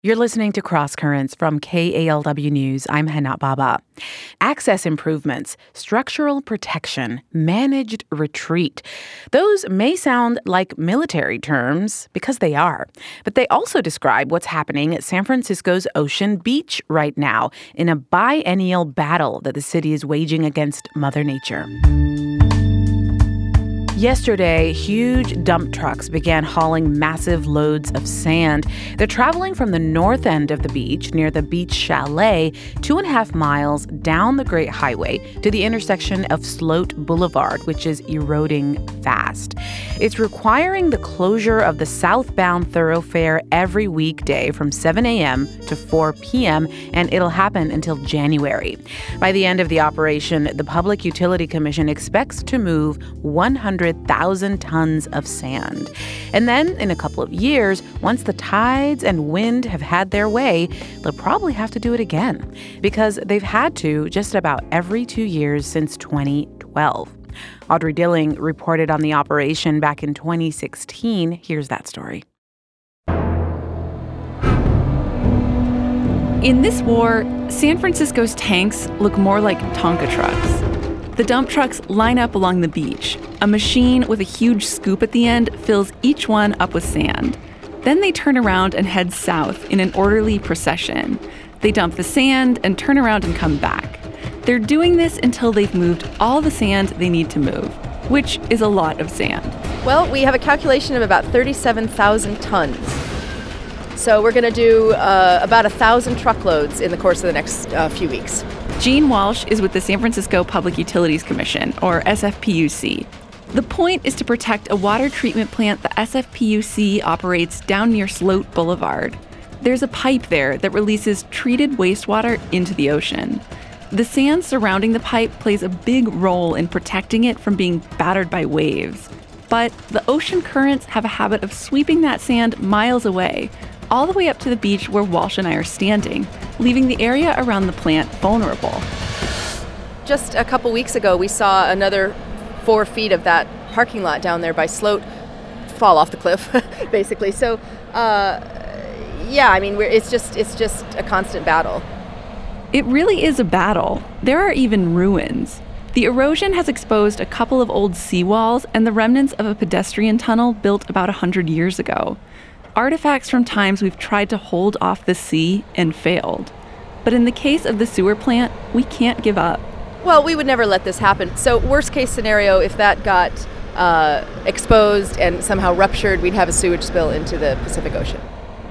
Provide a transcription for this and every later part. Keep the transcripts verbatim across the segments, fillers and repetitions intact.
You're listening to Cross Currents from K A L W News. I'm Hana Baba. Access improvements, structural protection, managed retreat. Those may sound like military terms because they are, but they also describe what's happening at San Francisco's Ocean Beach right now in a biennial battle that the city is waging against Mother Nature. Yesterday, huge dump trucks began hauling massive loads of sand. They're traveling from the north end of the beach, near the Beach Chalet, two and a half miles down the Great Highway to the intersection of Sloat Boulevard, which is eroding fast. It's requiring the closure of the southbound thoroughfare every weekday from seven a.m. to four p.m., and it'll happen until January. By the end of the operation, the Public Utility Commission expects to move one hundred thousand tons of sand. And then, in a couple of years, once the tides and wind have had their way, they'll probably have to do it again, because they've had to just about every two years since twenty twelve. Audrey Dilling reported on the operation back in twenty sixteen. Here's that story. In this war, San Francisco's tanks look more like Tonka trucks. The dump trucks line up along the beach. A machine with a huge scoop at the end fills each one up with sand. Then they turn around and head south in an orderly procession. They dump the sand and turn around and come back. They're doing this until they've moved all the sand they need to move, which is a lot of sand. Well, we have a calculation of about thirty-seven thousand tons. So we're going to do uh, about one thousand truckloads in the course of the next uh, few weeks. Jean Walsh is with the San Francisco Public Utilities Commission, or S F P U C. The point is to protect a water treatment plant the S F P U C operates down near Sloat Boulevard. There's a pipe there that releases treated wastewater into the ocean. The sand surrounding the pipe plays a big role in protecting it from being battered by waves. But the ocean currents have a habit of sweeping that sand miles away, all the way up to the beach where Walsh and I are standing, leaving the area around the plant vulnerable. Just a couple weeks ago, we saw another four feet of that parking lot down there by Sloat fall off the cliff, basically. So, uh, yeah, I mean, we're, it's just it's just a constant battle. It really is a battle. There are even ruins. The erosion has exposed a couple of old seawalls and the remnants of a pedestrian tunnel built about one hundred years ago. Artifacts from times we've tried to hold off the sea and failed. But in the case of the sewer plant, we can't give up. Well, we would never let this happen. So worst case scenario, if that got uh, exposed and somehow ruptured, we'd have a sewage spill into the Pacific Ocean.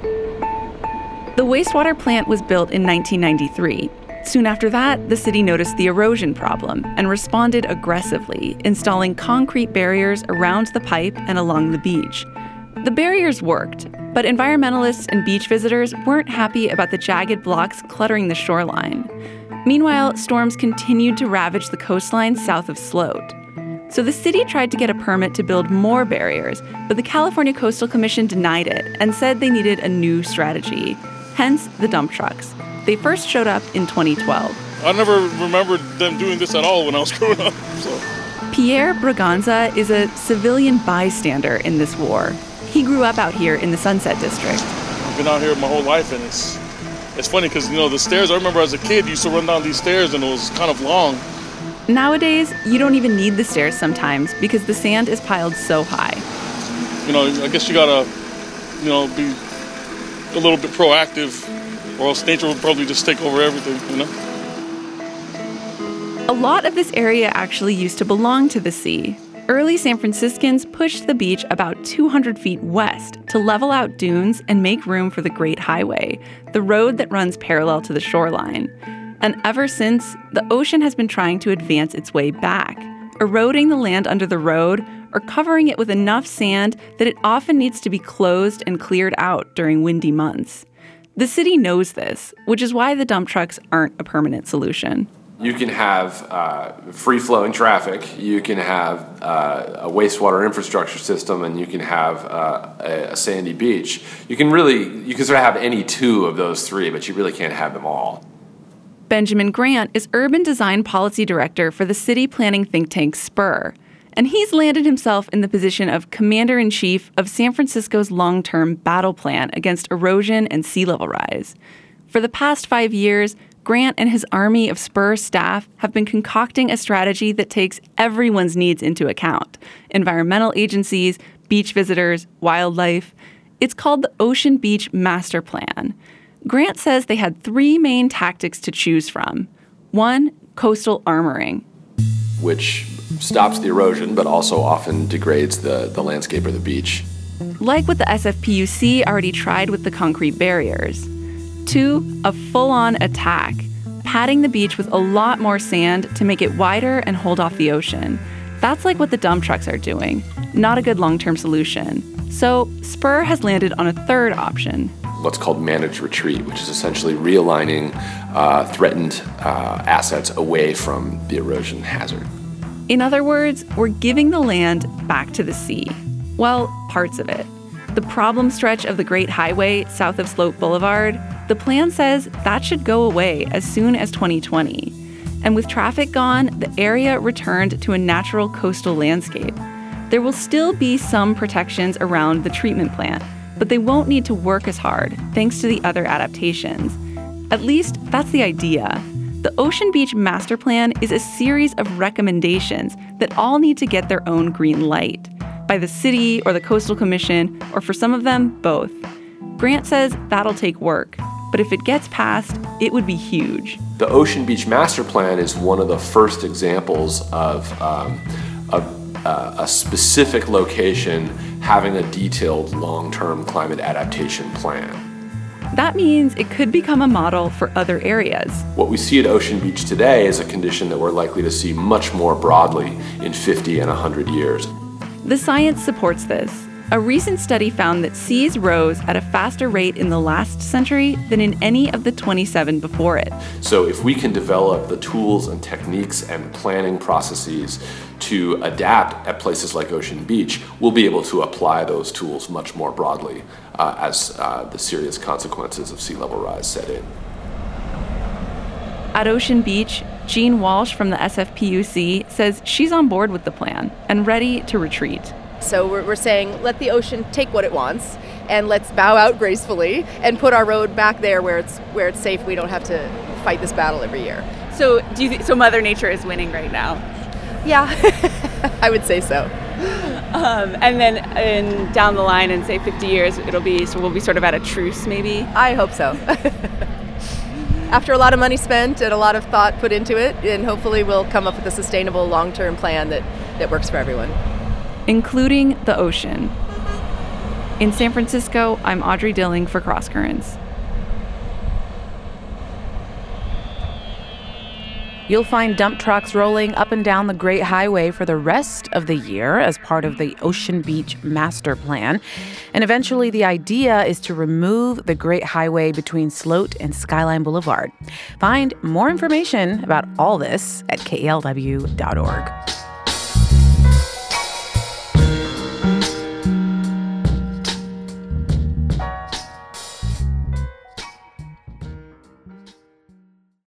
The wastewater plant was built in nineteen ninety-three. Soon after that, the city noticed the erosion problem and responded aggressively, installing concrete barriers around the pipe and along the beach. The barriers worked, but environmentalists and beach visitors weren't happy about the jagged blocks cluttering the shoreline. Meanwhile, storms continued to ravage the coastline south of Sloat. So the city tried to get a permit to build more barriers, but the California Coastal Commission denied it and said they needed a new strategy, hence the dump trucks. They first showed up in twenty twelve. I never remembered them doing this at all when I was growing up. So. Pierre Braganza is a civilian bystander in this war. He grew up out here in the Sunset District. I've been out here my whole life, and it's it's funny because, you know, the stairs, I remember as a kid, you used to run down these stairs, and it was kind of long. Nowadays, you don't even need the stairs sometimes because the sand is piled so high. You know, I guess you gotta, you know, be a little bit proactive, or else nature will probably just take over everything, you know? A lot of this area actually used to belong to the sea. Early San Franciscans pushed the beach about two hundred feet west to level out dunes and make room for the Great Highway, the road that runs parallel to the shoreline. And ever since, the ocean has been trying to advance its way back, eroding the land under the road or covering it with enough sand that it often needs to be closed and cleared out during windy months. The city knows this, which is why the dump trucks aren't a permanent solution. You can have uh, free-flowing traffic, you can have uh, a wastewater infrastructure system, and you can have uh, a, a sandy beach. You can really, you can sort of have any two of those three, but you really can't have them all. Benjamin Grant is Urban Design Policy Director for the city planning think tank Spur. And he's landed himself in the position of commander-in-chief of San Francisco's long-term battle plan against erosion and sea level rise. For the past five years, Grant and his army of Spur staff have been concocting a strategy that takes everyone's needs into account: environmental agencies, beach visitors, wildlife. It's called the Ocean Beach Master Plan. Grant says they had three main tactics to choose from. One, coastal armoring, which stops the erosion but also often degrades the, the landscape or the beach. Like what the S F P U C already tried with the concrete barriers. Two, a full-on attack, padding the beach with a lot more sand to make it wider and hold off the ocean. That's like what the dump trucks are doing. Not a good long-term solution. So Spur has landed on a third option. What's called managed retreat, which is essentially realigning uh, threatened uh, assets away from the erosion hazard. In other words, we're giving the land back to the sea. Well, parts of it. The problem stretch of the Great Highway south of Sloat Boulevard, the plan says that should go away as soon as twenty twenty. And with traffic gone, the area returned to a natural coastal landscape. There will still be some protections around the treatment plant, but they won't need to work as hard thanks to the other adaptations. At least that's the idea. The Ocean Beach Master Plan is a series of recommendations that all need to get their own green light, by the city or the Coastal Commission, or for some of them, both. Grant says that'll take work, but if it gets passed, it would be huge. The Ocean Beach Master Plan is one of the first examples of, um, of uh, a specific location having a detailed long-term climate adaptation plan. That means it could become a model for other areas. What we see at Ocean Beach today is a condition that we're likely to see much more broadly in fifty and one hundred years. The science supports this. A recent study found that seas rose at a faster rate in the last century than in any of the twenty-seven before it. So if we can develop the tools and techniques and planning processes to adapt at places like Ocean Beach, we'll be able to apply those tools much more broadly uh, as uh, the serious consequences of sea level rise set in. At Ocean Beach, Jean Walsh from the S F P U C says she's on board with the plan and ready to retreat. So we're, we're saying, let the ocean take what it wants, and let's bow out gracefully and put our road back there where it's where it's safe. We don't have to fight this battle every year. So, do you th- so Mother Nature is winning right now? Yeah, I would say so. Um, and then in, down the line, in say fifty years, it'll be so we'll be sort of at a truce, maybe. I hope so. After a lot of money spent and a lot of thought put into it, and hopefully we'll come up with a sustainable long-term plan that, that works for everyone. Including the ocean. In San Francisco, I'm Audrey Dilling for Cross Currents. You'll find dump trucks rolling up and down the Great Highway for the rest of the year as part of the Ocean Beach Master Plan. And eventually the idea is to remove the Great Highway between Sloat and Skyline Boulevard. Find more information about all this at K E L W dot org.